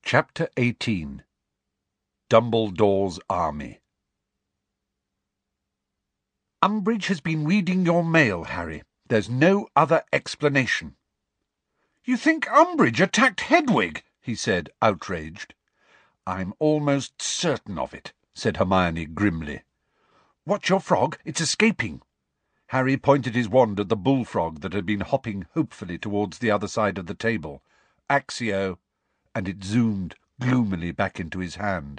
Chapter 18 Dumbledore's Army. "Umbridge has been reading your mail, Harry. There's no other explanation." "You think Umbridge attacked Hedwig?" he said, outraged. "I'm almost certain of it," said Hermione grimly. "Watch your frog, it's escaping." Harry pointed his wand at the bullfrog that had been hopping hopefully towards the other side of the table. Accio, and it zoomed gloomily back into his hand.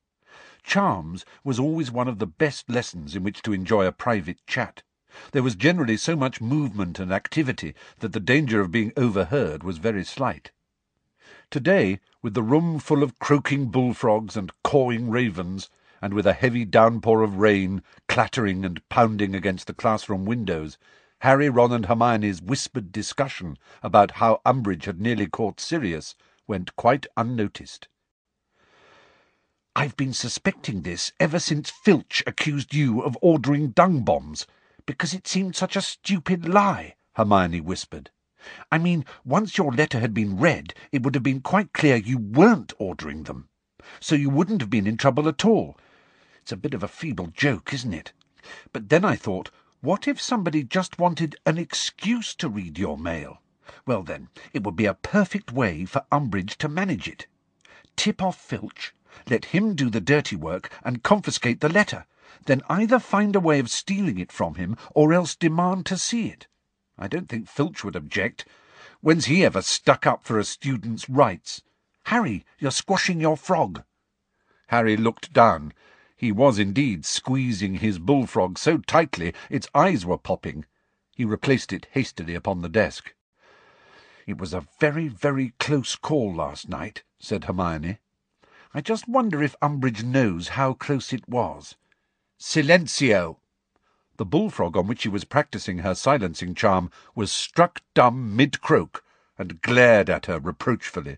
Charms was always one of the best lessons in which to enjoy a private chat. There was generally so much movement and activity that the danger of being overheard was very slight. Today, with the room full of croaking bullfrogs and cawing ravens, and with a heavy downpour of rain clattering and pounding against the classroom windows, Harry, Ron and Hermione's whispered discussion about how Umbridge had nearly caught Sirius went quite unnoticed. "I've been suspecting this ever since Filch accused you of ordering dung bombs, because it seemed such a stupid lie," Hermione whispered. "I mean, once your letter had been read, it would have been quite clear you weren't ordering them, so you wouldn't have been in trouble at all. It's a bit of a feeble joke, isn't it? But then I thought, what if somebody just wanted an excuse to read your mail? Well then, it would be a perfect way for Umbridge to manage it. Tip off Filch, let him do the dirty work and confiscate the letter, then either find a way of stealing it from him or else demand to see it. I don't think Filch would object. When's he ever stuck up for a student's rights? Harry, you're squashing your frog." Harry looked down. He was indeed squeezing his bullfrog so tightly its eyes were popping. He replaced it hastily upon the desk. "It was a very, very close call last night," said Hermione. "I just wonder if Umbridge knows how close it was." "Silenzio!" The bullfrog on which she was practising her silencing charm was struck dumb mid-croak, and glared at her reproachfully.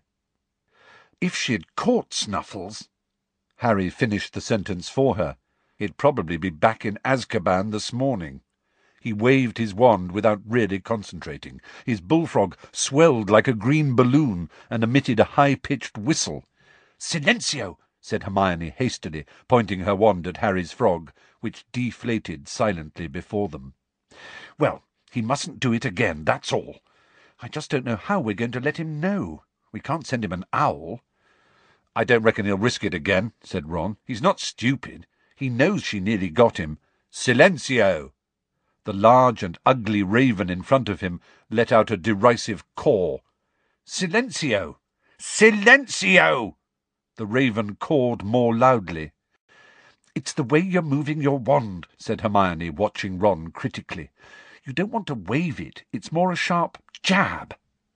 "If she'd caught Snuffles—" Harry finished the sentence for her. "He'd probably be back in Azkaban this morning." He waved his wand without really concentrating. His bullfrog swelled like a green balloon and emitted a high-pitched whistle. "Silenzio!" said Hermione hastily, pointing her wand at Harry's frog, which deflated silently before them. "Well, he mustn't do it again, that's all. I just don't know how we're going to let him know. We can't send him an owl." "I don't reckon he'll risk it again," said Ron. "He's not stupid. He knows she nearly got him. Silenzio!" The large and ugly raven in front of him let out a derisive caw. "Silenzio! Silenzio!" The raven cawed more loudly. "It's the way you're moving your wand," said Hermione, watching Ron critically. "You don't want to wave it. It's more a sharp jab."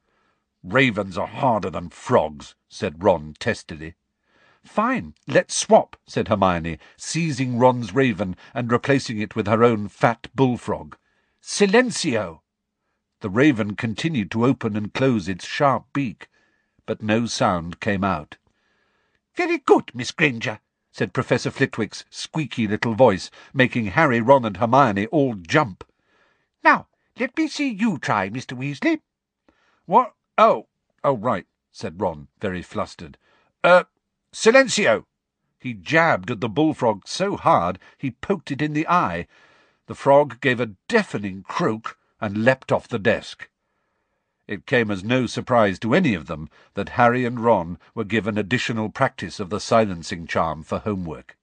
"Ravens are harder than frogs," said Ron testily. "Fine, let's swap," said Hermione, seizing Ron's raven and replacing it with her own fat bullfrog. "Silenzio!" The raven continued to open and close its sharp beak, but no sound came out. "Very good, Miss Granger," said Professor Flitwick's squeaky little voice, making Harry, Ron and Hermione all jump. "Now, let me see you try, Mr. Weasley." "What? Oh, right," said Ron, very flustered. Silenzio!" He jabbed at the bullfrog so hard he poked it in the eye. The frog gave a deafening croak and leapt off the desk. It came as no surprise to any of them that Harry and Ron were given additional practice of the silencing charm for homework.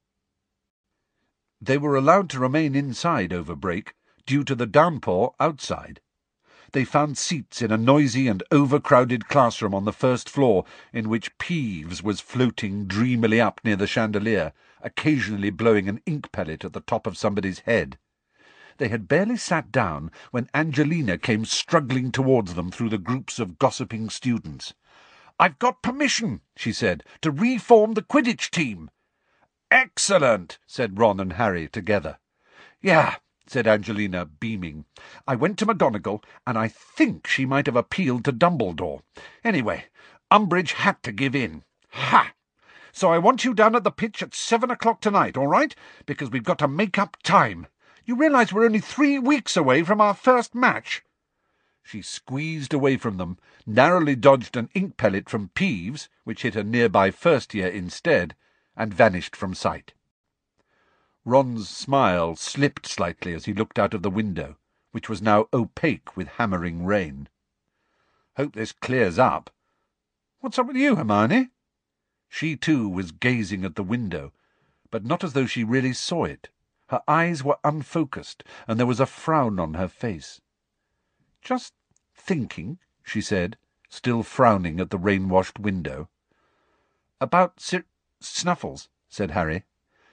They were allowed to remain inside over break, due to the downpour outside. They found seats in a noisy and overcrowded classroom on the first floor, in which Peeves was floating dreamily up near the chandelier, occasionally blowing an ink pellet at the top of somebody's head. They had barely sat down when Angelina came struggling towards them through the groups of gossiping students. "I've got permission," she said, "to reform the Quidditch team." "Excellent," said Ron and Harry together. "Yeah," said Angelina, beaming. "I went to McGonagall, and I think she might have appealed to Dumbledore. Anyway, Umbridge had to give in. Ha! So I want you down at the pitch at 7 o'clock tonight, all right? Because we've got to make up time. You realise we're only 3 weeks away from our first match?" She squeezed away from them, narrowly dodged an ink pellet from Peeves, which hit a nearby first year instead, and vanished from sight. Ron's smile slipped slightly as he looked out of the window, which was now opaque with hammering rain. "Hope this clears up. What's up with you, Hermione?" She, too, was gazing at the window, but not as though she really saw it. Her eyes were unfocused, and there was a frown on her face. "Just thinking," she said, still frowning at the rain-washed window. "About Snuffles," said Harry.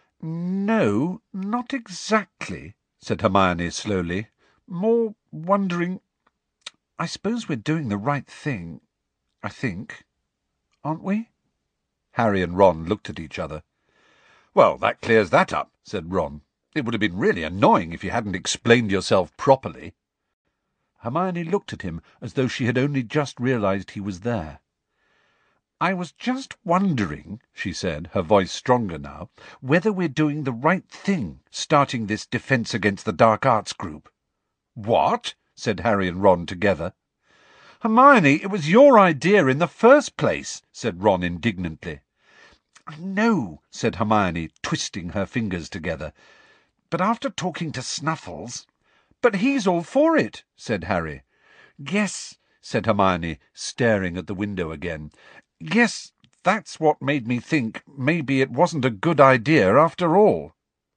"No, not exactly," said Hermione slowly. "More wondering. I suppose we're doing the right thing, I think. Aren't we?" Harry and Ron looked at each other. "Well, that clears that up," said Ron. "It would have been really annoying if you hadn't explained yourself properly." Hermione looked at him as though she had only just realized he was there. "I was just wondering," she said, her voice stronger now, "whether we're doing the right thing, starting this Defence Against the Dark Arts group." "What?" said Harry and Ron together. "Hermione, it was your idea in the first place," said Ron indignantly. "I know," said Hermione, twisting her fingers together. "But after talking to Snuffles—" "But he's all for it," said Harry. "Yes," said Hermione, staring at the window again. "Yes, that's what made me think maybe it wasn't a good idea after all."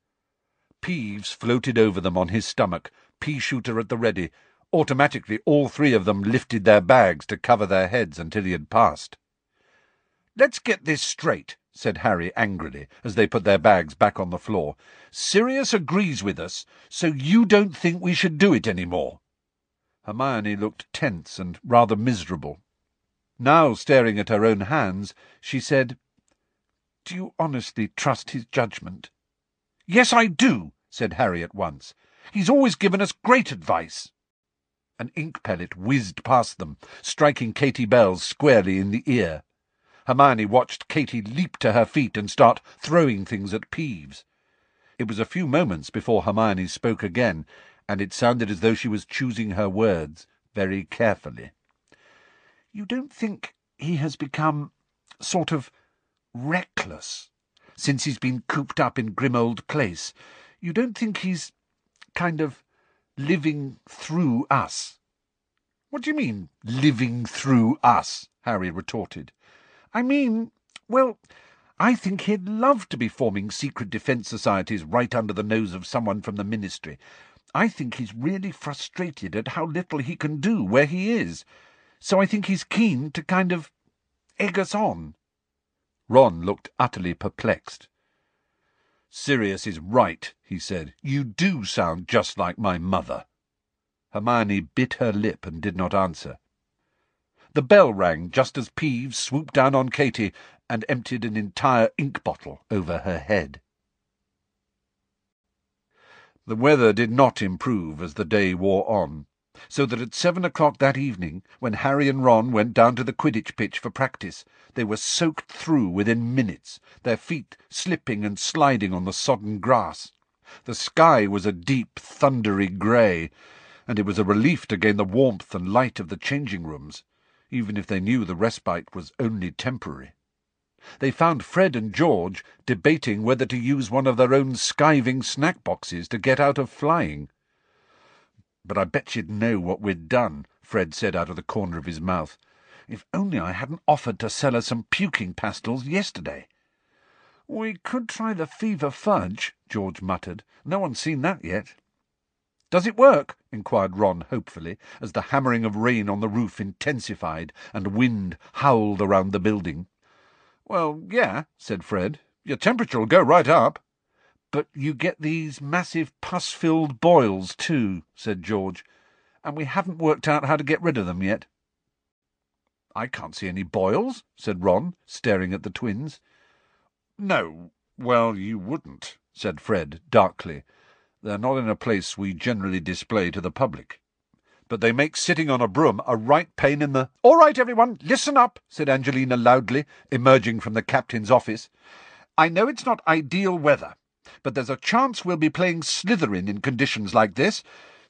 Peeves floated over them on his stomach, pea-shooter at the ready. Automatically all three of them lifted their bags to cover their heads until he had passed. "Let's get this straight," said Harry angrily, as they put their bags back on the floor. "Sirius agrees with us, so you don't think we should do it any more." Hermione looked tense and rather miserable. Now, staring at her own hands, she said, "Do you honestly trust his judgment?" "Yes, I do," said Harry at once. "He's always given us great advice." An ink pellet whizzed past them, striking Katy Bells squarely in the ear. Hermione watched Katy leap to her feet and start throwing things at Peeves. It was a few moments before Hermione spoke again, and it sounded as though she was choosing her words very carefully. "You don't think he has become sort of reckless since he's been cooped up in Grimold Place? You don't think he's kind of living through us?" "What do you mean, living through us?" Harry retorted. "I mean, well, I think he'd love to be forming secret defence societies right under the nose of someone from the Ministry. I think he's really frustrated at how little he can do where he is. So I think he's keen to kind of egg us on." Ron looked utterly perplexed. "Sirius is right," he said. "You do sound just like my mother." Hermione bit her lip and did not answer. The bell rang just as Peeves swooped down on Katy and emptied an entire ink bottle over her head. The weather did not improve as the day wore on, so that at 7 o'clock that evening, when Harry and Ron went down to the Quidditch pitch for practice, they were soaked through within minutes, their feet slipping and sliding on the sodden grass. The sky was a deep, thundery grey, and it was a relief to gain the warmth and light of the changing rooms, even if they knew the respite was only temporary. They found Fred and George debating whether to use one of their own skiving snack boxes to get out of flying. "But I bet you'd know what we'd done," Fred said out of the corner of his mouth. "If only I hadn't offered to sell her some puking pastils yesterday." "We could try the fever fudge," George muttered. "No one's seen that yet." "Does it work?" inquired Ron hopefully, as the hammering of rain on the roof intensified and wind howled around the building. "Well, yeah," said Fred. "Your temperature'll go right up." "But you get these massive pus-filled boils too," said George, "and we haven't worked out how to get rid of them yet." "I can't see any boils," said Ron, staring at the twins. "No, well, you wouldn't," said Fred darkly. "They're not in a place we generally display to the public. But they make sitting on a broom a right pain in the—" "All right, everyone, listen up," said Angelina loudly, emerging from the captain's office. "I know it's not ideal weather, but there's a chance we'll be playing Slytherin in conditions like this,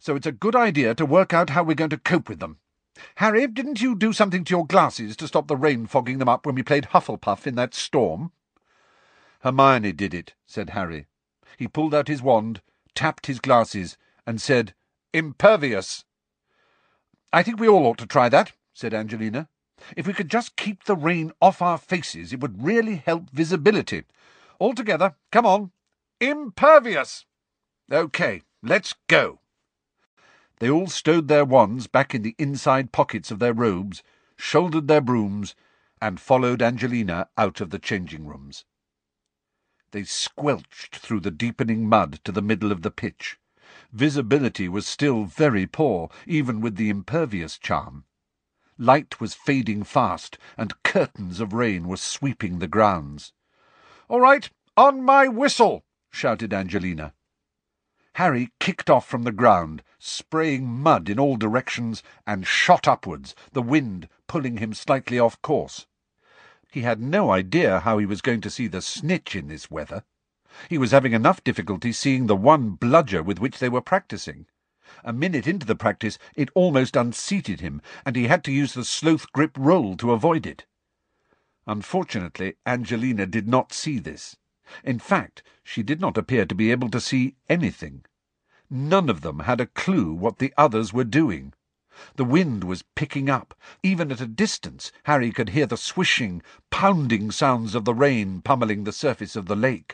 so it's a good idea to work out how we're going to cope with them. Harry, didn't you do something to your glasses to stop the rain fogging them up when we played Hufflepuff in that storm?" "Hermione did it," said Harry. He pulled out his wand, tapped his glasses, and said, "Impervious." "I think we all ought to try that," said Angelina. "If we could just keep the rain off our faces, it would really help visibility. All together, come on. Impervious! OK, let's go." They all stowed their wands back in the inside pockets of their robes, shouldered their brooms, and followed Angelina out of the changing rooms. They squelched through the deepening mud to the middle of the pitch. Visibility was still very poor, even with the impervious charm. Light was fading fast, and curtains of rain were sweeping the grounds. "All right, on my whistle!" shouted Angelina. Harry kicked off from the ground, spraying mud in all directions, and shot upwards, the wind pulling him slightly off course. He had no idea how he was going to see the snitch in this weather. He was having enough difficulty seeing the one bludger with which they were practising. A minute into the practice it almost unseated him, and he had to use the sloth grip roll to avoid it. Unfortunately, Angelina did not see this. In fact, she did not appear to be able to see anything. None of them had a clue what the others were doing. The wind was picking up. Even at a distance, Harry could hear the swishing, pounding sounds of the rain pummelling the surface of the lake.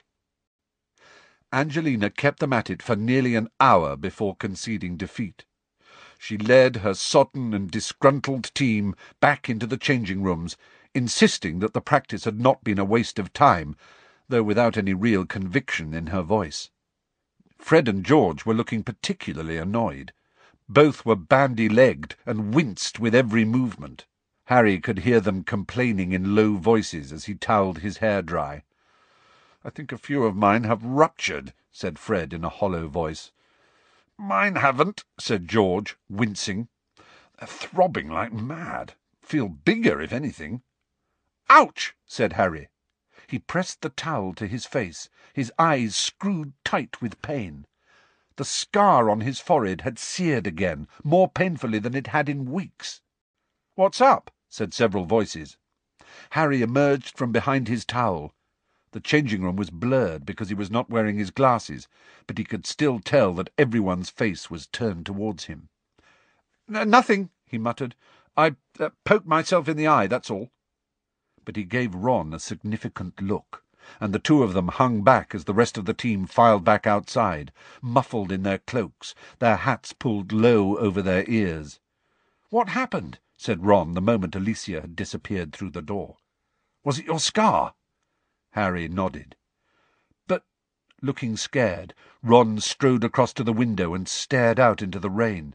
Angelina kept them at it for nearly an hour before conceding defeat. She led her sodden and disgruntled team back into the changing rooms, insisting that the practice had not been a waste of time, though without any real conviction in her voice. Fred and George were looking particularly annoyed. Both were bandy-legged and winced with every movement. Harry could hear them complaining in low voices as he towelled his hair dry. "I think a few of mine have ruptured," said Fred in a hollow voice. "Mine haven't," said George, wincing. "They're throbbing like mad. Feel bigger, if anything." "Ouch!" said Harry. He pressed the towel to his face, his eyes screwed tight with pain. The scar on his forehead had seared again, more painfully than it had in weeks. "What's up?" said several voices. Harry emerged from behind his towel. The changing room was blurred because he was not wearing his glasses, but he could still tell that everyone's face was turned towards him. "Nothing," he muttered. "I poked myself in the eye, that's all." But he gave Ron a significant look, and the two of them hung back as the rest of the team filed back outside, muffled in their cloaks, their hats pulled low over their ears. "What happened?" said Ron the moment Alicia had disappeared through the door. "Was it your scar?" Harry nodded. "But," looking scared, Ron strode across to the window and stared out into the rain.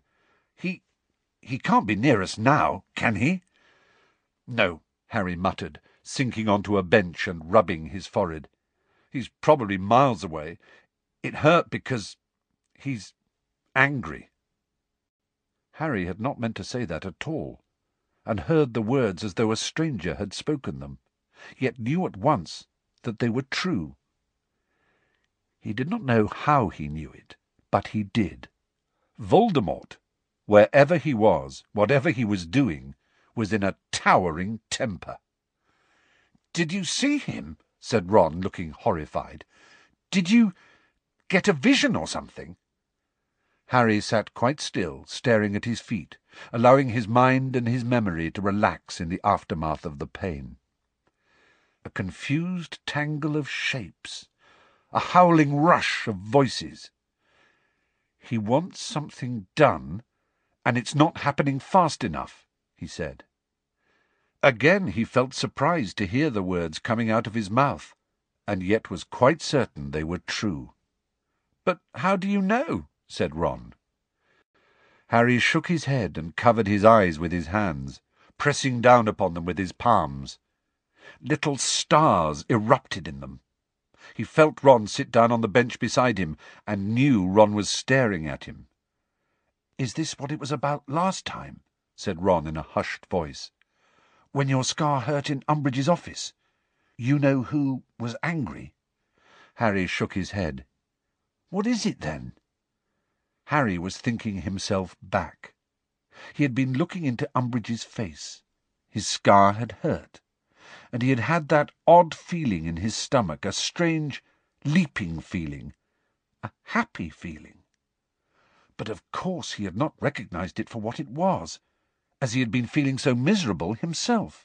He can't be near us now, can he?" "No," Harry muttered, sinking onto a bench and rubbing his forehead. "He's probably miles away. It hurt because he's angry." Harry had not meant to say that at all, and heard the words as though a stranger had spoken them, yet knew at once that they were true. He did not know how he knew it, but he did. Voldemort, wherever he was, whatever he was doing, was in a towering temper. "Did you see him?" said Ron, looking horrified. "Did you get a vision or something?" Harry sat quite still, staring at his feet, allowing his mind and his memory to relax in the aftermath of the pain. A confused tangle of shapes, a howling rush of voices. "He wants something done, and it's not happening fast enough," he said. Again he felt surprised to hear the words coming out of his mouth, and yet was quite certain they were true. "But how do you know?" said Ron. Harry shook his head and covered his eyes with his hands, pressing down upon them with his palms. Little stars erupted in them. He felt Ron sit down on the bench beside him, and knew Ron was staring at him. "Is this what it was about last time?" said Ron in a hushed voice. "When your scar hurt in Umbridge's office? You know who was angry?" Harry shook his head. "What is it, then?" Harry was thinking himself back. He had been looking into Umbridge's face. His scar had hurt, and he had had that odd feeling in his stomach, a strange, leaping feeling, a happy feeling. But of course he had not recognized it for what it was, as he had been feeling so miserable himself.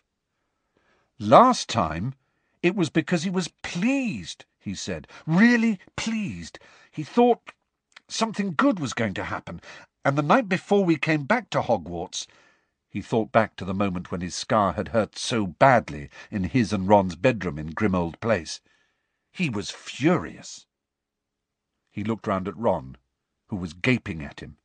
Last time it was because he was pleased, he said, really pleased. He thought something good was going to happen, and the night before we came back to Hogwarts, he thought back to the moment when his scar had hurt so badly in his and Ron's bedroom in Grimmauld Place. He was furious. He looked round at Ron, who was gaping at him.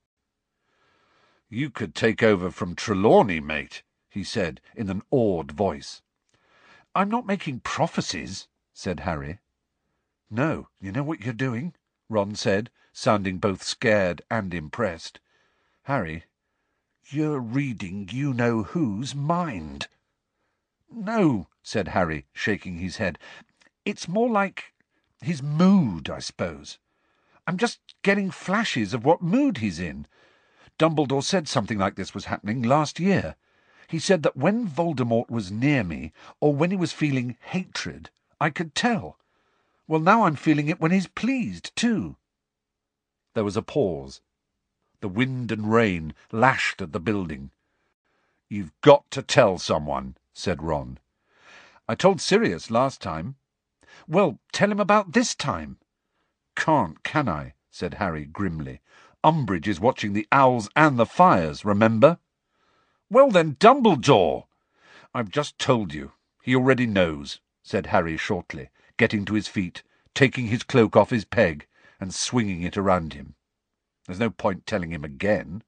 "You could take over from Trelawney, mate," he said in an awed voice. "I'm not making prophecies," said Harry. "No, you know what you're doing?" Ron said, sounding both scared and impressed. "Harry, you're reading you-know-who's mind." "No," said Harry, shaking his head. "It's more like his mood, I suppose. I'm just getting flashes of what mood he's in. Dumbledore said something like this was happening last year. He said that when Voldemort was near me, or when he was feeling hatred, I could tell. Well, now I'm feeling it when he's pleased, too." There was a pause. The wind and rain lashed at the building. "You've got to tell someone," said Ron. "I told Sirius last time." "Well, tell him about this time." "Can't, can I?" said Harry grimly. "Umbridge is watching the owls and the fires, remember?" "Well then, Dumbledore!" "I've just told you. He already knows," said Harry shortly, getting to his feet, taking his cloak off his peg, and swinging it around him. "There's no point telling him again."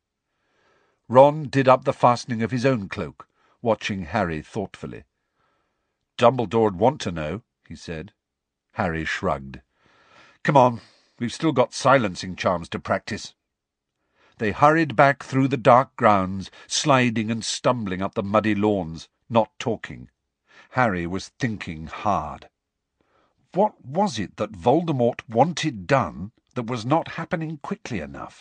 Ron did up the fastening of his own cloak, watching Harry thoughtfully. "Dumbledore'd want to know," he said. Harry shrugged. "Come on, we've still got silencing charms to practice." They hurried back through the dark grounds, sliding and stumbling up the muddy lawns, not talking. Harry was thinking hard. What was it that Voldemort wanted done that was not happening quickly enough?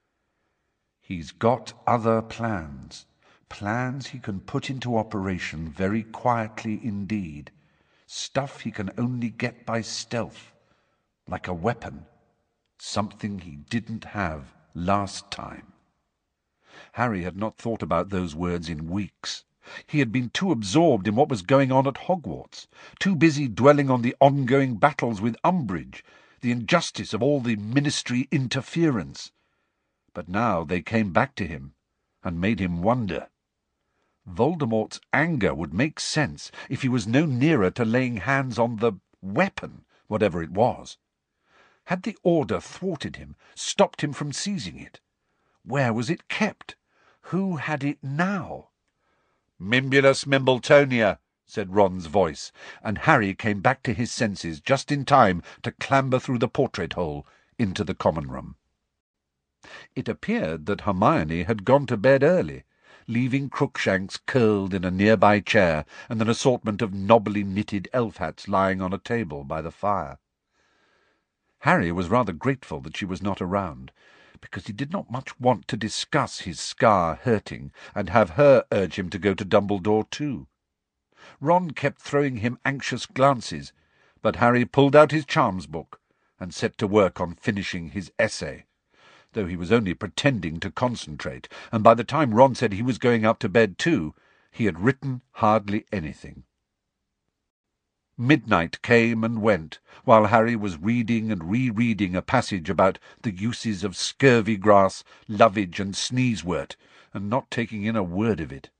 "He's got other plans. Plans he can put into operation very quietly indeed. Stuff he can only get by stealth. Like a weapon. Something he didn't have last time." Harry had not thought about those words in weeks. He had been too absorbed in what was going on at Hogwarts, too busy dwelling on the ongoing battles with Umbridge, the injustice of all the Ministry interference. But now they came back to him, and made him wonder. Voldemort's anger would make sense if he was no nearer to laying hands on the weapon, whatever it was. Had the Order thwarted him, stopped him from seizing it? Where was it kept? Who had it now? "Mimbulus Mimbletonia," said Ron's voice, and Harry came back to his senses just in time to clamber through the portrait hole into the common room. It appeared that Hermione had gone to bed early, leaving Crookshanks curled in a nearby chair and an assortment of knobbly knitted elf hats lying on a table by the fire. Harry was rather grateful that she was not around, because he did not much want to discuss his scar hurting and have her urge him to go to Dumbledore too. Ron kept throwing him anxious glances, but Harry pulled out his charms book and set to work on finishing his essay, though he was only pretending to concentrate, and by the time Ron said he was going up to bed too, he had written hardly anything. Midnight came and went, while Harry was reading and rereading a passage about the uses of scurvy grass, lovage, and sneezewort, and not taking in a word of it.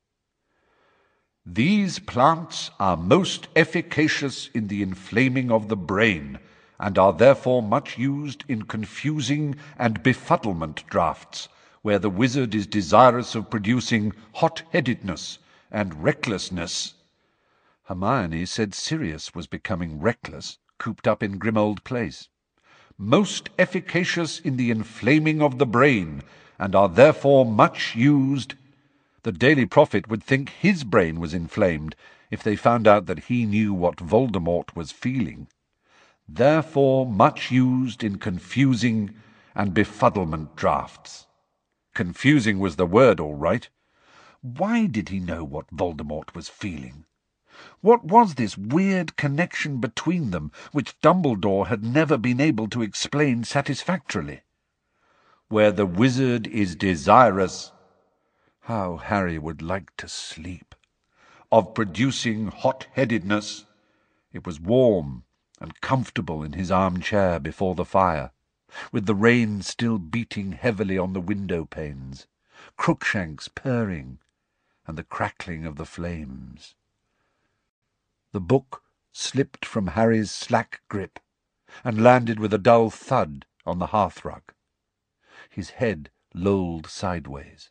"These plants are most efficacious in the inflaming of the brain, and are therefore much used in confusing and befuddlement draughts, where the wizard is desirous of producing hot-headedness and recklessness." Hermione said Sirius was becoming reckless, cooped up in Grimmauld Place. "Most efficacious in the inflaming of the brain, and are therefore much used—" The Daily Prophet would think his brain was inflamed if they found out that he knew what Voldemort was feeling. "Therefore much used in confusing and befuddlement drafts. Confusing was the word, all right. Why did he know what Voldemort was feeling? What was this weird connection between them which Dumbledore had never been able to explain satisfactorily? Where the wizard is desirous, how Harry would like to sleep, of producing hot-headedness. It was warm and comfortable in his armchair before the fire, with the rain still beating heavily on the window-panes, Crookshanks purring, and the crackling of the flames. The book slipped from Harry's slack grip and landed with a dull thud on the hearthrug. His head lolled sideways.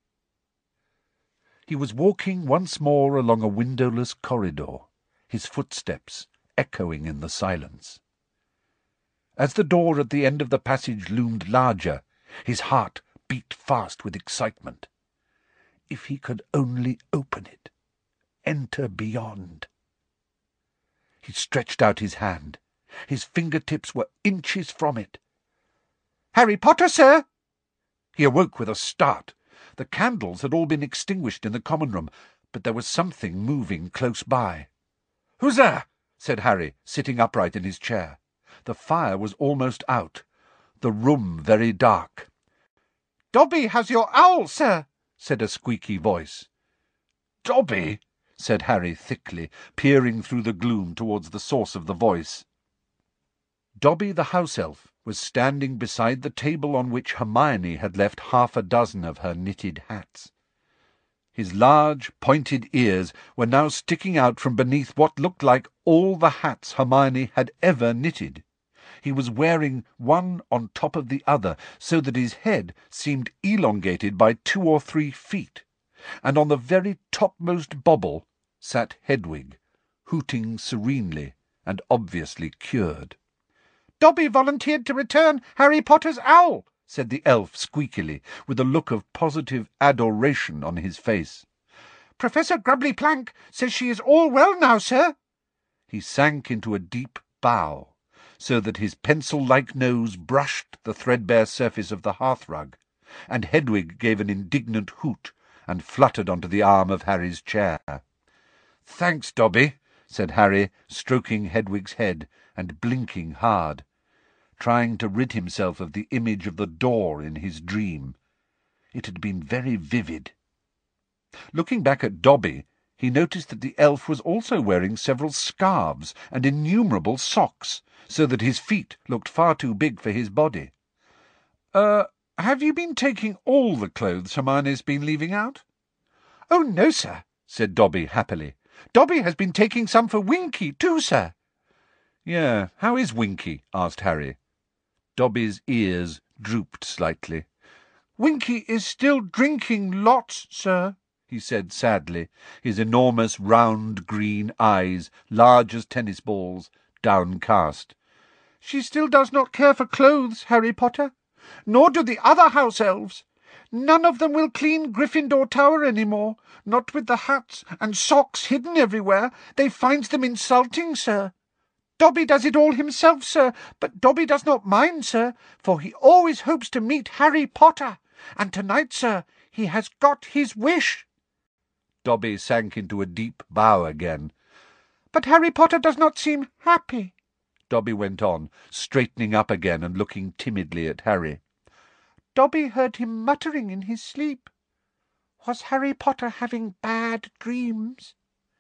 He was walking once more along a windowless corridor, his footsteps echoing in the silence. As the door at the end of the passage loomed larger, his heart beat fast with excitement. If he could only open it, enter beyond. He stretched out his hand. His fingertips were inches from it. "Harry Potter, sir!" He awoke with a start. The candles had all been extinguished in the common room, but there was something moving close by. "Who's there?" said Harry, sitting upright in his chair. The fire was almost out, the room very dark. "Dobby has your owl, sir," said a squeaky voice. "Dobby?" said Harry thickly, peering through the gloom towards the source of the voice. Dobby the house-elf was standing beside the table on which Hermione had left 6 of her knitted hats. His large, pointed ears were now sticking out from beneath what looked like all the hats Hermione had ever knitted. He was wearing one on top of the other, so that his head seemed elongated by 2 or 3 feet, and on the very topmost bobble sat Hedwig, hooting serenely and obviously cured. "Dobby volunteered to return Harry Potter's owl," said the elf squeakily, with a look of positive adoration on his face. "Professor Grubbly-Plank says she is all well now, sir." He sank into a deep bow, so that his pencil-like nose brushed the threadbare surface of the hearthrug, and Hedwig gave an indignant hoot and fluttered onto the arm of Harry's chair. "Thanks, Dobby," said Harry, stroking Hedwig's head and blinking hard, trying to rid himself of the image of the door in his dream. It had been very vivid. Looking back at Dobby, he noticed that the elf was also wearing several scarves and innumerable socks, so that his feet looked far too big for his body. Have you been taking all the clothes Hermione's been leaving out?" "Oh, no, sir," said Dobby happily. "Dobby has been taking some for Winky, too, sir." "Yeah, how is Winky?" asked Harry. Dobby's ears drooped slightly. "Winky is still drinking lots, sir," he said sadly, his enormous round green eyes, large as tennis balls, downcast. "She still does not care for clothes, Harry Potter. Nor do the other house elves. None of them will clean Gryffindor Tower any more, not with the hats and socks hidden everywhere. They finds them insulting, sir. Dobby does it all himself, sir, but Dobby does not mind, sir, for he always hopes to meet Harry Potter, and tonight, sir, he has got his wish." Dobby sank into a deep bow again. "But Harry Potter does not seem happy," Dobby went on, straightening up again and looking timidly at Harry. "Dobby heard him muttering in his sleep. Was Harry Potter having bad dreams?"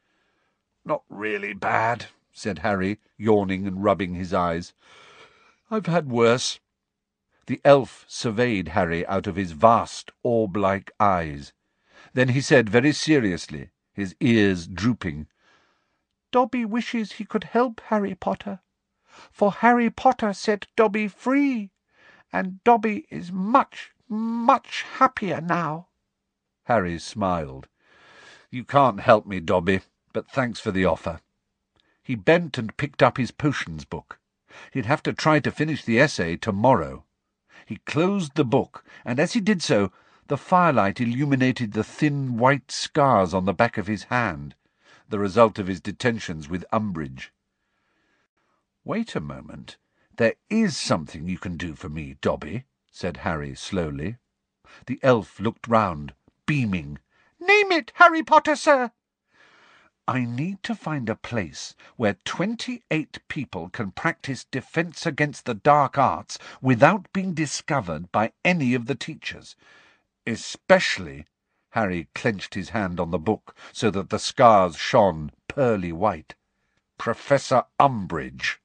"Not really bad," said Harry, yawning and rubbing his eyes. "I've had worse." The elf surveyed Harry out of his vast orb-like eyes. Then he said very seriously, his ears drooping, "Dobby wishes he could help Harry Potter, for Harry Potter set Dobby free, and Dobby is much, much happier now." Harry smiled. "You can't help me, Dobby, but thanks for the offer." He bent and picked up his potions book. He'd have to try to finish the essay tomorrow. He closed the book, and as he did so, the firelight illuminated the thin white scars on the back of his hand, the result of his detentions with Umbridge. "Wait a moment. There is something you can do for me, Dobby," said Harry slowly. The elf looked round, beaming. "Name it, Harry Potter, sir." "I need to find a place where 28 people can practice defence against the dark arts without being discovered by any of the teachers. Especially—" Harry clenched his hand on the book so that the scars shone pearly white. "Professor Umbridge."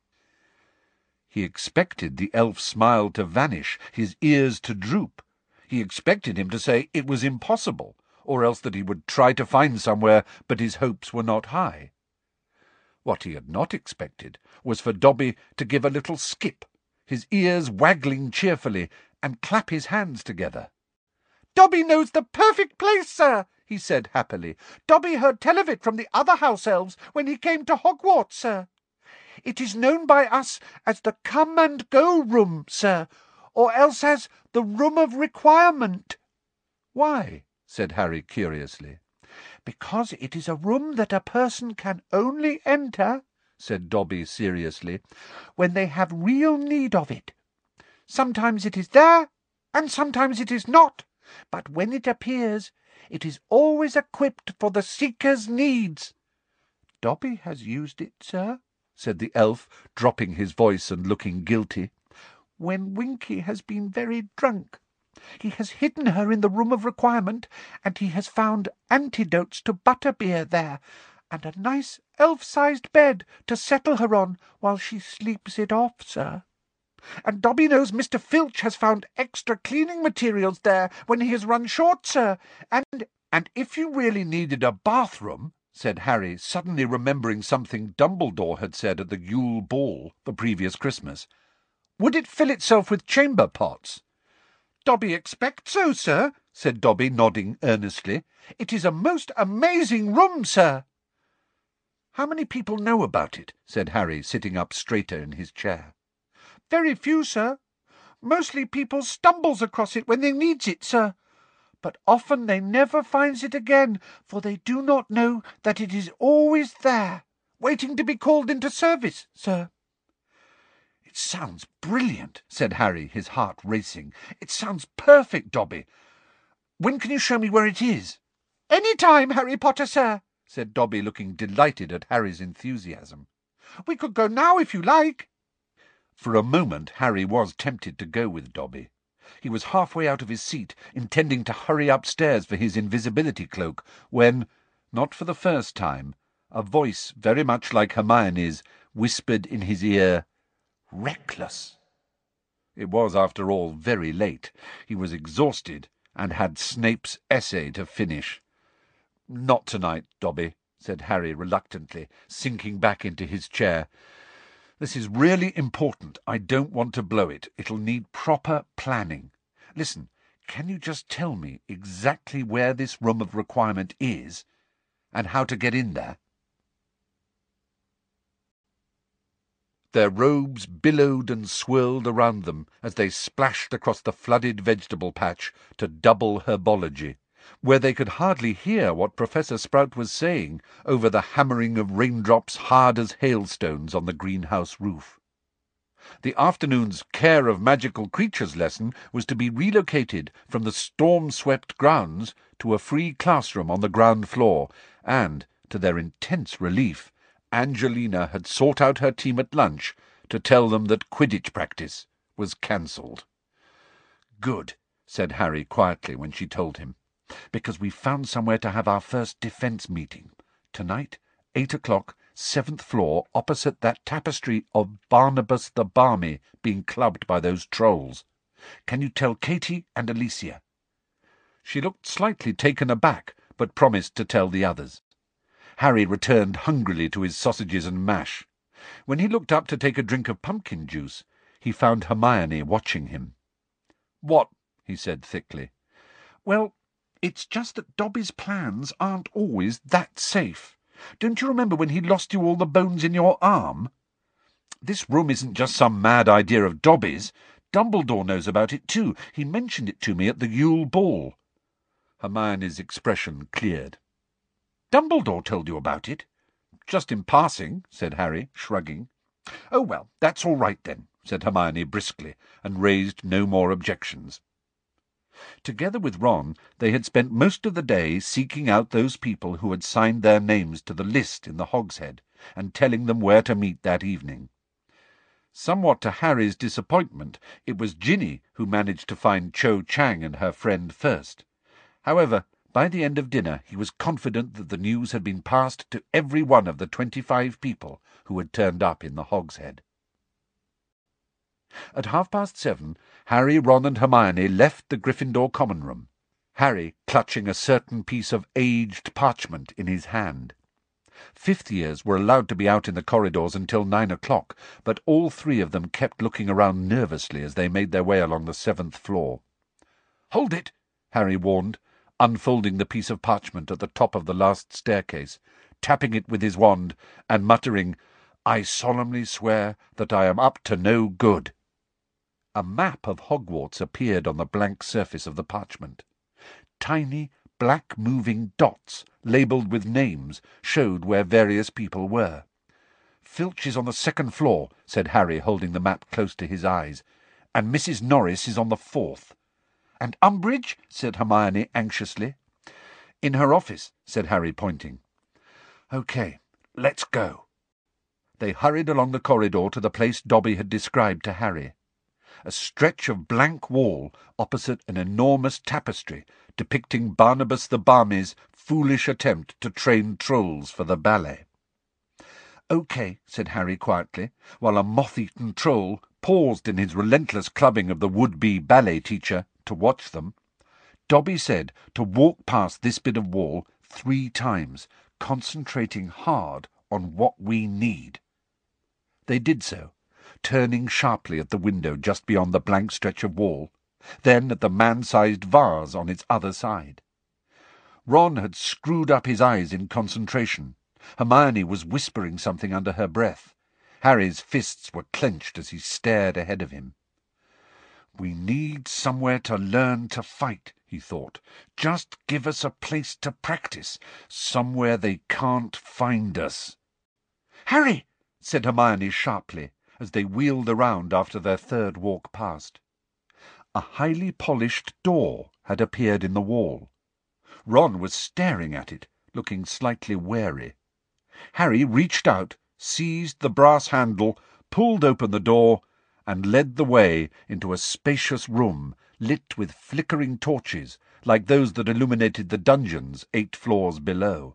He expected the elf's smile to vanish, his ears to droop. He expected him to say it was impossible, or else that he would try to find somewhere, but his hopes were not high. What he had not expected was for Dobby to give a little skip, his ears waggling cheerfully, and clap his hands together. "Dobby knows the perfect place, sir," he said happily. "Dobby heard tell of it from the other house elves when he came to Hogwarts, sir. It is known by us as the Come-and-Go Room, sir, or else as the Room of Requirement." "Why?" said Harry curiously. "Because it is a room that a person can only enter," said Dobby seriously, "when they have real need of it. Sometimes it is there, and sometimes it is not, but when it appears, it is always equipped for the seeker's needs." "Dobby has used it, sir," said the elf, dropping his voice and looking guilty, "when Winky has been very drunk. He has hidden her in the Room of Requirement, and he has found antidotes to butterbeer there, and a nice elf-sized bed to settle her on while she sleeps it off, sir. And Dobby knows Mr. Filch has found extra cleaning materials there when he has run short, sir, and if you really needed a bathroom," said Harry, suddenly remembering something Dumbledore had said at the Yule Ball the previous Christmas, "would it fill itself with chamber pots?" "Dobby expects so, sir," said Dobby, nodding earnestly. "It is a most amazing room, sir." "How many people know about it?" said Harry, sitting up straighter in his chair. "Very few, sir. Mostly people stumbles across it when they needs it, sir. But often they never finds it again, for they do not know that it is always there, waiting to be called into service, sir." "It sounds brilliant," said Harry, his heart racing. "It sounds perfect, Dobby. When can you show me where it is?" "Any time, Harry Potter, sir," said Dobby, looking delighted at Harry's enthusiasm. "We could go now if you like." For a moment Harry was tempted to go with Dobby. He was halfway out of his seat, intending to hurry upstairs for his invisibility cloak, when, not for the first time, a voice very much like Hermione's whispered in his ear, "Reckless." It was, after all, very late. He was exhausted, and had Snape's essay to finish. "Not tonight, Dobby," said Harry reluctantly, sinking back into his chair. "This is really important. I don't want to blow it. It'll need proper planning. Listen, can you just tell me exactly where this Room of Requirement is, and how to get in there?" Their robes billowed and swirled around them as they splashed across the flooded vegetable patch to double herbology, where they could hardly hear what Professor Sprout was saying over the hammering of raindrops hard as hailstones on the greenhouse roof. The afternoon's Care of Magical Creatures lesson was to be relocated from the storm-swept grounds to a free classroom on the ground floor, and, to their intense relief, Angelina had sought out her team at lunch to tell them that Quidditch practice was cancelled. "Good," said Harry quietly when she told him, "because we've found somewhere to have our first defence meeting. Tonight, 8 o'clock, 7th floor, opposite that tapestry of Barnabas the Barmy being clubbed by those trolls. Can you tell Katie and Alicia?" She looked slightly taken aback, but promised to tell the others. Harry returned hungrily to his sausages and mash. When he looked up to take a drink of pumpkin juice, he found Hermione watching him. "What?" he said thickly. "Well, it's just that Dobby's plans aren't always that safe. Don't you remember when he lost you all the bones in your arm? This room isn't just some mad idea of Dobby's. Dumbledore knows about it too. He mentioned it to me at the Yule Ball." Hermione's expression cleared. "Dumbledore told you about it?" "Just in passing," said Harry, shrugging. "Oh, well, that's all right then," said Hermione briskly, and raised no more objections. Together with Ron, they had spent most of the day seeking out those people who had signed their names to the list in the hogshead, and telling them where to meet that evening. Somewhat to Harry's disappointment, it was Ginny who managed to find Cho Chang and her friend first. However, by the end of dinner he was confident that the news had been passed to every one of the 25 people who had turned up in the hogshead. At 7:30, Harry, Ron and Hermione left the Gryffindor common room, Harry clutching a certain piece of aged parchment in his hand. Fifth years were allowed to be out in the corridors until 9 o'clock, but all three of them kept looking around nervously as they made their way along the 7th floor. "Hold it!" Harry warned, unfolding the piece of parchment at the top of the last staircase, tapping it with his wand, and muttering, "I solemnly swear that I am up to no good." A map of Hogwarts appeared on the blank surface of the parchment. Tiny, black moving dots, labelled with names, showed where various people were. "Filch is on the 2nd floor," said Harry, holding the map close to his eyes, "and Mrs. Norris is on the 4th. "And Umbridge?" said Hermione anxiously. "In her office," said Harry, pointing. "OK, let's go." They hurried along the corridor to the place Dobby had described to Harry. A stretch of blank wall opposite an enormous tapestry depicting Barnabas the Barmy's foolish attempt to train trolls for the ballet. "OK," said Harry quietly, while a moth-eaten troll paused in his relentless clubbing of the would-be ballet teacher to watch them. Dobby said to walk past this bit of wall 3 times, concentrating hard on what we need. They did so, turning sharply at the window just beyond the blank stretch of wall, then at the man-sized vase on its other side. Ron had screwed up his eyes in concentration. Hermione was whispering something under her breath. Harry's fists were clenched as he stared ahead of him. "We need somewhere to learn to fight," he thought. "Just give us a place to practice, somewhere they can't find us." "Harry!" said Hermione sharply, as they wheeled around after their 3rd walk past. A highly polished door had appeared in the wall. Ron was staring at it, looking slightly wary. Harry reached out, seized the brass handle, pulled open the door, and led the way into a spacious room lit with flickering torches like those that illuminated the dungeons 8 floors below.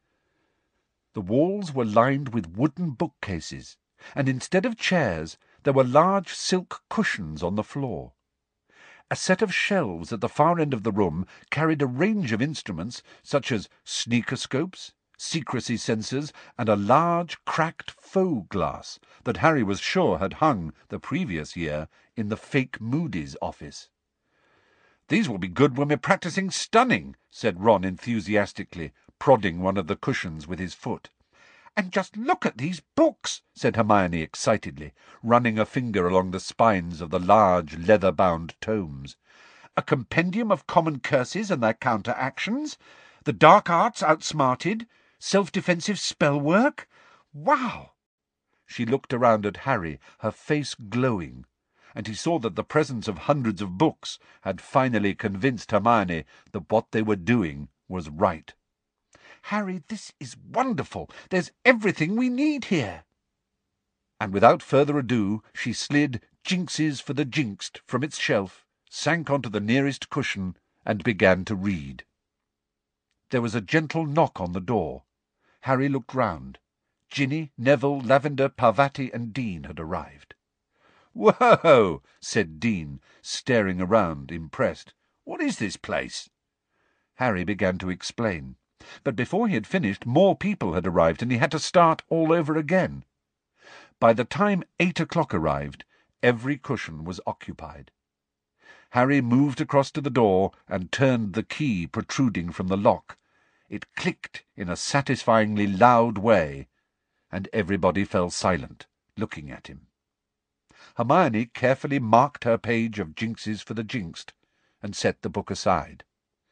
The walls were lined with wooden bookcases, and instead of chairs there were large silk cushions on the floor. A set of shelves at the far end of the room carried a range of instruments such as sneakoscopes, secrecy sensors, and a large cracked faux glass that Harry was sure had hung the previous year in the fake Moody's office. "These will be good when we're practicing stunning," said Ron enthusiastically, prodding one of the cushions with his foot. "And just look at these books," said Hermione excitedly, running a finger along the spines of the large leather-bound tomes. "A compendium of common curses and their counter-actions, the dark arts outsmarted, self-defensive spell work. Wow!" She looked around at Harry, her face glowing, and he saw that the presence of hundreds of books had finally convinced Hermione that what they were doing was right. "Harry, this is wonderful. There's everything we need here." And without further ado, she slid Jinxes for the Jinxed from its shelf, sank onto the nearest cushion, and began to read. There was a gentle knock on the door. Harry looked round. Ginny, Neville, Lavender, Parvati, and Dean had arrived. "Whoa!" said Dean, staring around, impressed. "What is this place?" Harry began to explain. But before he had finished, more people had arrived, and he had to start all over again. By the time 8 o'clock arrived, every cushion was occupied. Harry moved across to the door and turned the key protruding from the lock. It clicked in a satisfyingly loud way, and everybody fell silent, looking at him. Hermione carefully marked her page of Jinxes for the Jinxed, and set the book aside.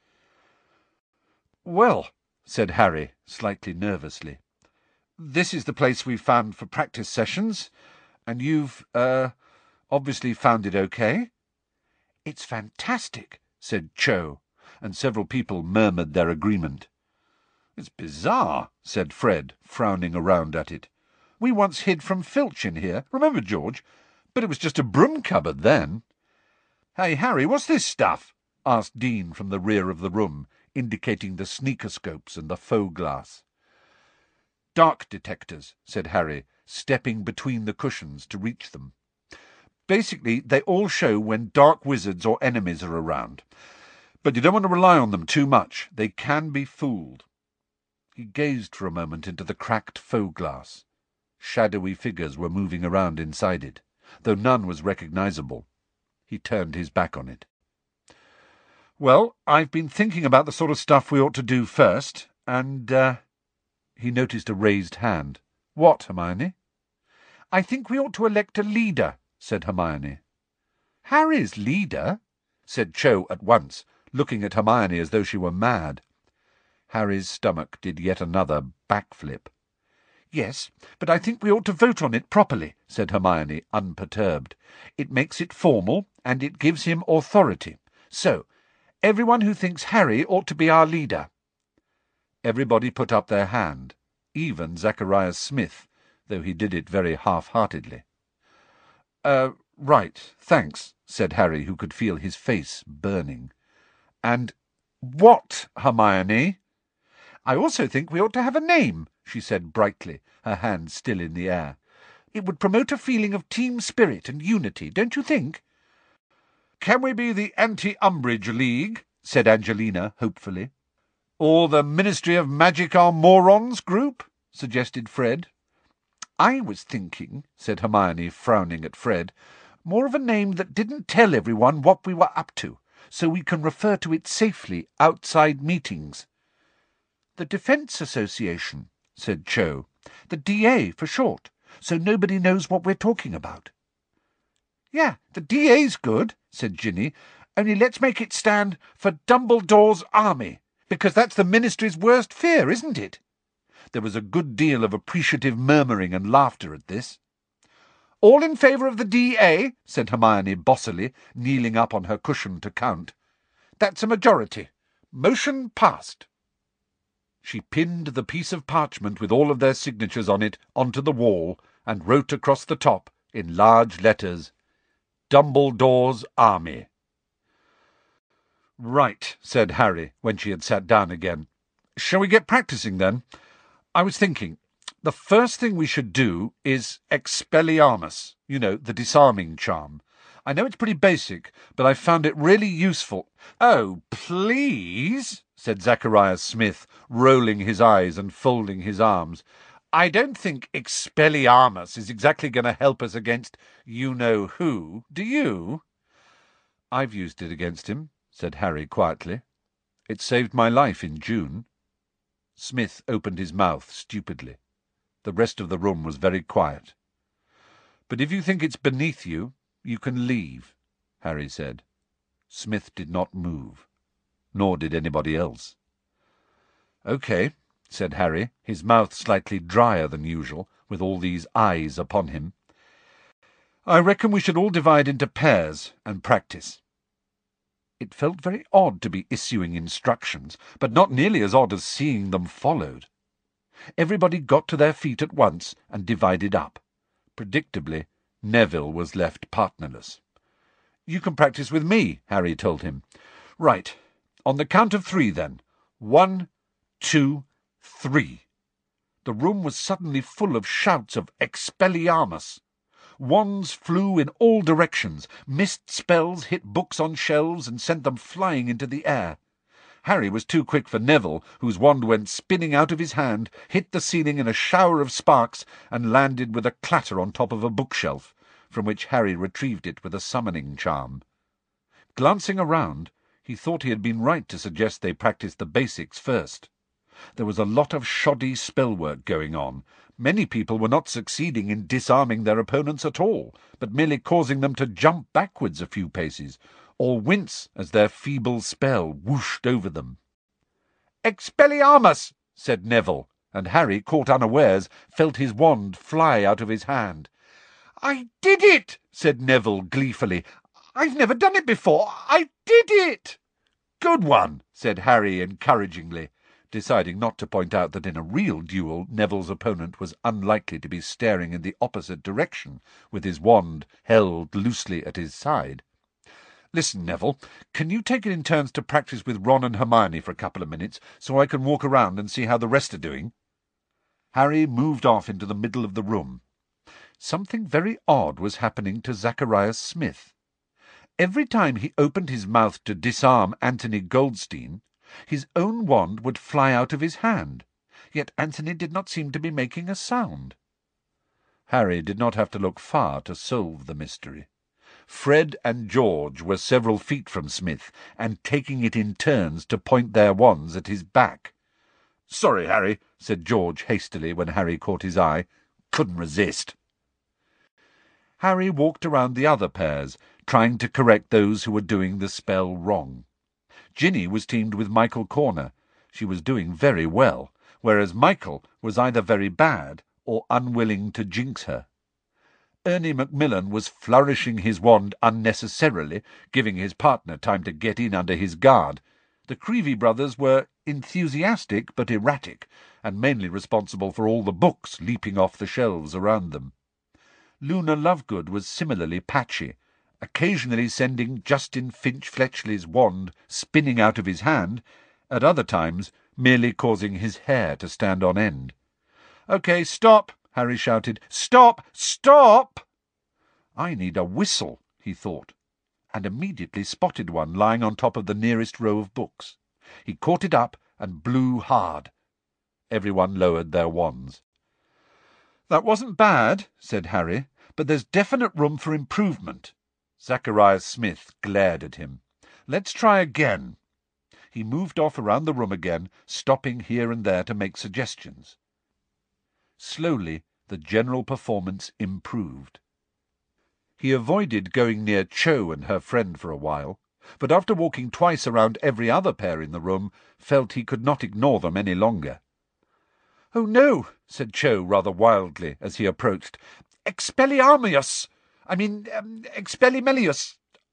"Well," said Harry, slightly nervously, "this is the place we've found for practice sessions. And you've, obviously found it okay?" "It's fantastic," said Cho, and several people murmured their agreement. "It's bizarre," said Fred, frowning around at it. "We once hid from Filch in here, remember, George? But it was just a broom cupboard then." "Hey, Harry, what's this stuff?" asked Dean from the rear of the room, indicating the sneakoscopes and the faux glass. "Dark detectors," said Harry, stepping between the cushions to reach them. "Basically, they all show when dark wizards or enemies are around. But you don't want to rely on them too much. They can be fooled." He gazed for a moment into the cracked faux glass. Shadowy figures were moving around inside it, though none was recognizable. He turned his back on it. "Well, I've been thinking about the sort of stuff we ought to do first, and, He noticed a raised hand. "What, Hermione?" "I think we ought to elect a leader," said Hermione. "Harry's leader?" said Cho at once, looking at Hermione as though she were mad. Harry's stomach did yet another backflip. "Yes, but I think we ought to vote on it properly," said Hermione, unperturbed. "It makes it formal, and it gives him authority. So, everyone who thinks Harry ought to be our leader." Everybody put up their hand, even Zacharias Smith, though he did it very half-heartedly. Right, thanks," said Harry, who could feel his face burning. "And what, Hermione?" "I also think we ought to have a name," she said brightly, her hand still in the air. "It would promote a feeling of team spirit and unity, don't you think?" "Can we be the Anti-Umbridge League?" said Angelina hopefully. "Or the Ministry of Magic Are Morons group?" suggested Fred. "I was thinking," said Hermione, frowning at Fred, "more of a name that didn't tell everyone what we were up to, so we can refer to it safely outside meetings." "The Defence Association," said Cho. "The DA for short, so nobody knows what we're talking about." "Yeah, the DA's good," said Ginny, "only let's make it stand for Dumbledore's Army, because that's the Ministry's worst fear, isn't it?" There was a good deal of appreciative murmuring and laughter at this. "All in favour of the DA?" said Hermione bossily, kneeling up on her cushion to count. "That's a majority. Motion passed." She pinned the piece of parchment with all of their signatures on it onto the wall and wrote across the top, in large letters, "Dumbledore's Army." "Right," said Harry, when she had sat down again. "Shall we get practising, then? I was thinking, the first thing we should do is Expelliarmus, the disarming charm. I know it's pretty basic, but I found it really useful." "Oh, please," said Zacharias Smith, rolling his eyes and folding his arms. "I don't think Expelliarmus is exactly going to help us against you-know-who, do you?" "I've used it against him," said Harry quietly. "It saved my life in June." Smith opened his mouth stupidly. The rest of the room was very quiet. "But if you think it's beneath you, you can leave," Harry said. Smith did not move. Nor did anybody else. "OK," said Harry, his mouth slightly drier than usual, with all these eyes upon him. "I reckon we should all divide into pairs and practice." It felt very odd to be issuing instructions, but not nearly as odd as seeing them followed. Everybody got to their feet at once and divided up. Predictably, Neville was left partnerless. "You can practice with me," Harry told him. "Right. On the count of 3, then. 1, 2, 3. The room was suddenly full of shouts of Expelliarmus. Wands flew in all directions. Mist spells hit books on shelves and sent them flying into the air. Harry was too quick for Neville, whose wand went spinning out of his hand, hit the ceiling in a shower of sparks, and landed with a clatter on top of a bookshelf, from which Harry retrieved it with a summoning charm. Glancing around, he thought he had been right to suggest they practice the basics first. There was a lot of shoddy spellwork going on. Many people were not succeeding in disarming their opponents at all, but merely causing them to jump backwards a few paces, or wince as their feeble spell whooshed over them. "Expelliarmus!" said Neville, and Harry, caught unawares, felt his wand fly out of his hand. "I did it!" said Neville gleefully. "I've never done it before. I did it!" "Good one," said Harry encouragingly, deciding not to point out that in a real duel Neville's opponent was unlikely to be staring in the opposite direction, with his wand held loosely at his side. "Listen, Neville, can you take it in turns to practice with Ron and Hermione for a couple of minutes, so I can walk around and see how the rest are doing?" Harry moved off into the middle of the room. Something very odd was happening to Zacharias Smith. Every time he opened his mouth to disarm Anthony Goldstein, his own wand would fly out of his hand, yet Anthony did not seem to be making a sound. Harry did not have to look far to solve the mystery. Fred and George were several feet from Smith, and taking it in turns to point their wands at his back. "Sorry, Harry," said George hastily when Harry caught his eye. "Couldn't resist." Harry walked around the other pairs, trying to correct those who were doing the spell wrong. Ginny was teamed with Michael Corner. She was doing very well, whereas Michael was either very bad or unwilling to jinx her. Ernie Macmillan was flourishing his wand unnecessarily, giving his partner time to get in under his guard. The Creevy brothers were enthusiastic but erratic, and mainly responsible for all the books leaping off the shelves around them. Luna Lovegood was similarly patchy, occasionally sending Justin Finch-Fletchley's wand spinning out of his hand, at other times merely causing his hair to stand on end. "OK, stop!" Harry shouted. "Stop! Stop!" "I need a whistle," he thought, and immediately spotted one lying on top of the nearest row of books. He caught it up and blew hard. Everyone lowered their wands. "That wasn't bad," said Harry, "but there's definite room for improvement." Zacharias Smith glared at him. "Let's try again." He moved off around the room again, stopping here and there to make suggestions. Slowly, the general performance improved. He avoided going near Cho and her friend for a while, but after walking twice around every other pair in the room, felt he could not ignore them any longer. "Oh, no," said Cho rather wildly as he approached. "Expelliarmus! Expellimelius!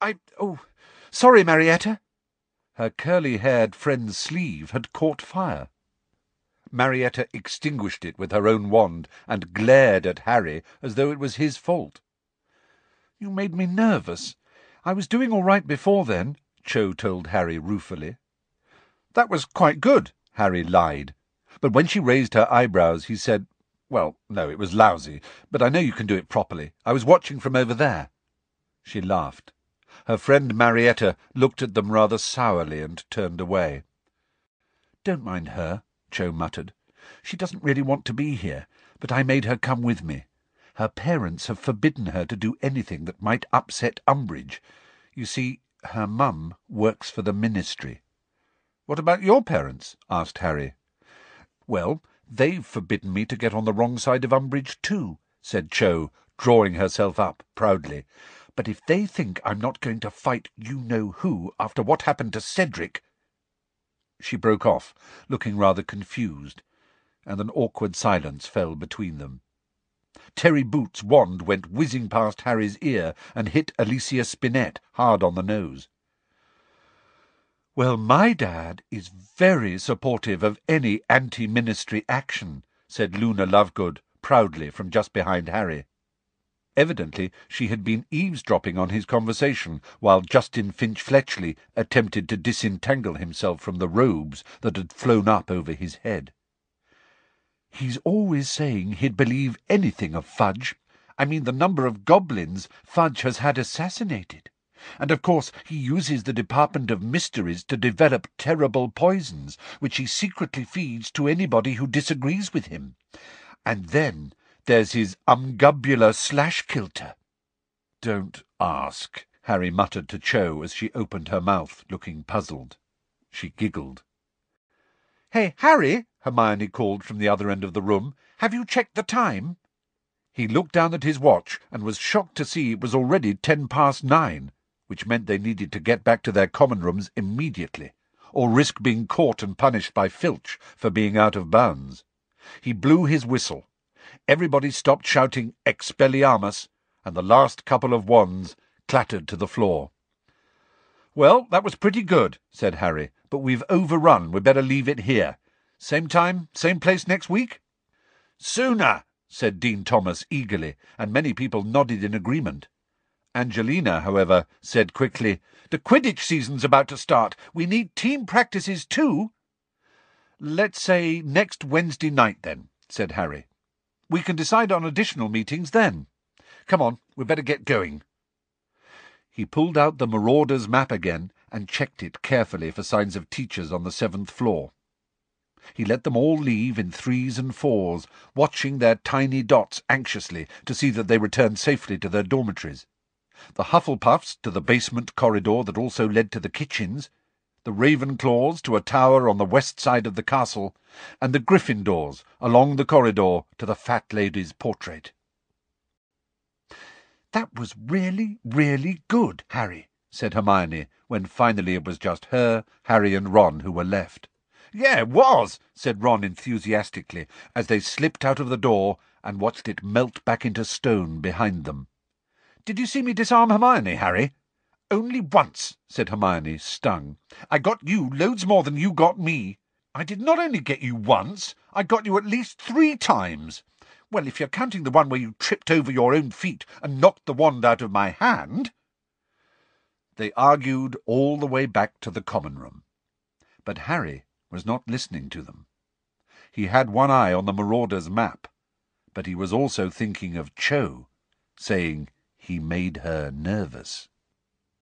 Sorry, Marietta." Her curly-haired friend's sleeve had caught fire. Marietta extinguished it with her own wand and glared at Harry as though it was his fault. "You made me nervous. I was doing all right before then," Cho told Harry ruefully. "That was quite good," Harry lied. But when she raised her eyebrows, he said, "Well, no, it was lousy, but I know you can do it properly. I was watching from over there." She laughed. Her friend Marietta looked at them rather sourly and turned away. "Don't mind her," Cho muttered. "She doesn't really want to be here, but I made her come with me. Her parents have forbidden her to do anything that might upset Umbridge. You see, her mum works for the ministry." "What about your parents?" asked Harry. "Well, they've forbidden me to get on the wrong side of Umbridge too," said Cho, drawing herself up proudly. "But if they think I'm not going to fight you-know-who after what happened to Cedric—" She broke off, looking rather confused, and an awkward silence fell between them. Terry Boots' wand went whizzing past Harry's ear and hit Alicia Spinett hard on the nose. "Well, my dad is very supportive of any anti-ministry action," said Luna Lovegood proudly from just behind Harry. Evidently she had been eavesdropping on his conversation while Justin Finch-Fletchley attempted to disentangle himself from the robes that had flown up over his head. "He's always saying he'd believe anything of Fudge. I mean the number of goblins Fudge has had assassinated. And of course he uses the Department of Mysteries to develop terrible poisons, which he secretly feeds to anybody who disagrees with him. And then there's his umgubular slash-kilter." "Don't ask," Harry muttered to Cho as she opened her mouth, looking puzzled. She giggled. "Hey, Harry," Hermione called from the other end of the room, "have you checked the time?" He looked down at his watch and was shocked to see it was already 9:10, which meant they needed to get back to their common rooms immediately, or risk being caught and punished by Filch for being out of bounds. He blew his whistle. Everybody stopped shouting "Expelliarmus!" and the last couple of wands clattered to the floor. "Well, that was pretty good," said Harry, "but we've overrun. We'd better leave it here. Same time, same place next week?" "Sooner," said Dean Thomas eagerly, and many people nodded in agreement. Angelina, however, said quickly, "The Quidditch season's about to start. We need team practices too." "Let's say next Wednesday night, then," said Harry. "We can decide on additional meetings then. Come on, we'd better get going." He pulled out the Marauders' map again and checked it carefully for signs of teachers on the 7th floor. He let them all leave in 3s and 4s, watching their tiny dots anxiously to see that they returned safely to their dormitories. The Hufflepuffs to the basement corridor that also led to the kitchens, the Ravenclaws to a tower on the west side of the castle, and the Gryffindors along the corridor to the fat lady's portrait. "That was really, really good, Harry," said Hermione, when finally it was just her, Harry and Ron who were left. "Yeah, it was," said Ron enthusiastically, as they slipped out of the door and watched it melt back into stone behind them. "Did you see me disarm Hermione, Harry?" "Only once," said Hermione, stung. "I got you loads more than you got me." "I did not only get you once, I got you at least 3 times. Well, if you're counting the one where you tripped over your own feet and knocked the wand out of my hand." They argued all the way back to the common room. But Harry was not listening to them. He had one eye on the Marauders' map, but he was also thinking of Cho, saying he made her nervous.